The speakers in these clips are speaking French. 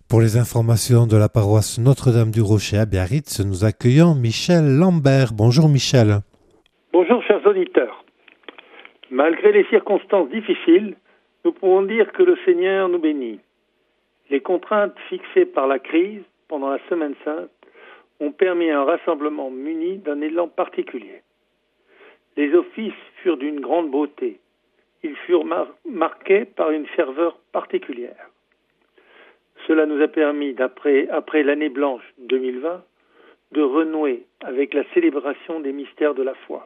Pour les informations de la paroisse Notre-Dame du Rocher à Biarritz, nous accueillons Michel Lambert. Bonjour Michel. Bonjour chers auditeurs. Malgré les circonstances difficiles, nous pouvons dire que le Seigneur nous bénit. Les contraintes fixées par la crise pendant la Semaine Sainte ont permis un rassemblement muni d'un élan particulier. Les offices furent d'une grande beauté. Ils furent marqués par une ferveur particulière. Cela nous a permis, après l'année blanche 2020, de renouer avec la célébration des mystères de la foi.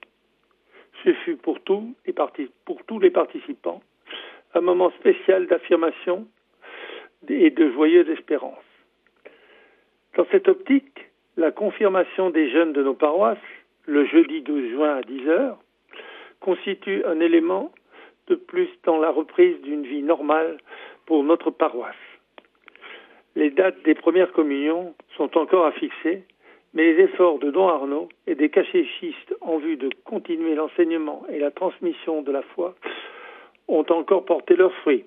Ce fut pour tous les participants un moment spécial d'affirmation et de joyeuse espérance. Dans cette optique, la confirmation des jeunes de nos paroisses, le jeudi 12 juin à 10h, constitue un élément de plus dans la reprise d'une vie normale pour notre paroisse. Les dates des premières communions sont encore à fixer, mais les efforts de Don Arnaud et des catéchistes en vue de continuer l'enseignement et la transmission de la foi ont encore porté leurs fruits.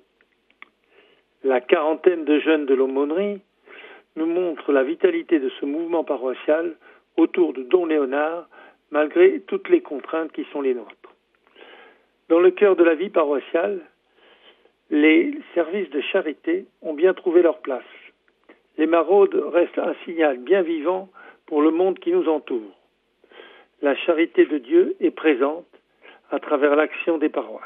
La quarantaine de jeunes de l'aumônerie nous montre la vitalité de ce mouvement paroissial autour de Don Léonard, malgré toutes les contraintes qui sont les nôtres. Dans le cœur de la vie paroissiale, les services de charité ont bien trouvé leur place. Les maraudes restent un signal bien vivant pour le monde qui nous entoure. La charité de Dieu est présente à travers l'action des paroisses.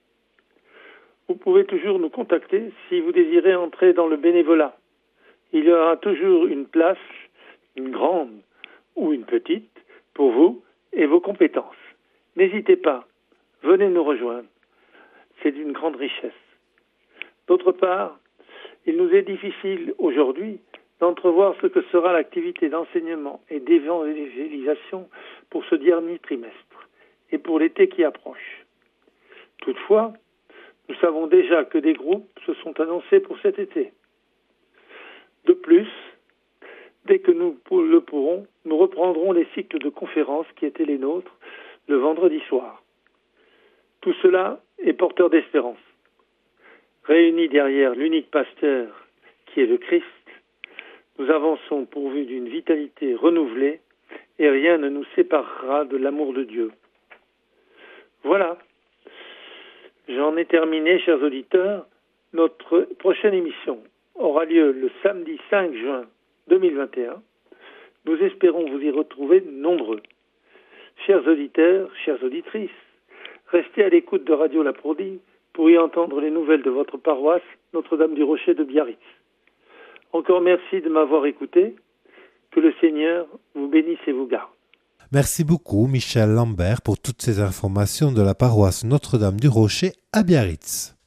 Vous pouvez toujours nous contacter si vous désirez entrer dans le bénévolat. Il y aura toujours une place, une grande ou une petite, pour vous et vos compétences. N'hésitez pas, venez nous rejoindre. C'est d'une grande richesse. D'autre part, il nous est difficile aujourd'hui d'entrevoir ce que sera l'activité d'enseignement et d'évangélisation pour ce dernier trimestre et pour l'été qui approche. Toutefois, nous savons déjà que des groupes se sont annoncés pour cet été. De plus, dès que nous le pourrons, nous reprendrons les cycles de conférences qui étaient les nôtres le vendredi soir. Tout cela est porteur d'espérance. Réunis derrière l'unique pasteur qui est le Christ, nous avançons pourvus d'une vitalité renouvelée et rien ne nous séparera de l'amour de Dieu. Voilà, j'en ai terminé, chers auditeurs. Notre prochaine émission aura lieu le samedi 5 juin 2021. Nous espérons vous y retrouver nombreux. Chers auditeurs, chères auditrices, restez à l'écoute de Radio La Prodie pour y entendre les nouvelles de votre paroisse Notre-Dame du Rocher de Biarritz. Encore merci de m'avoir écouté. Que le Seigneur vous bénisse et vous garde. Merci beaucoup Michel Lambert pour toutes ces informations de la paroisse Notre-Dame du Rocher à Biarritz.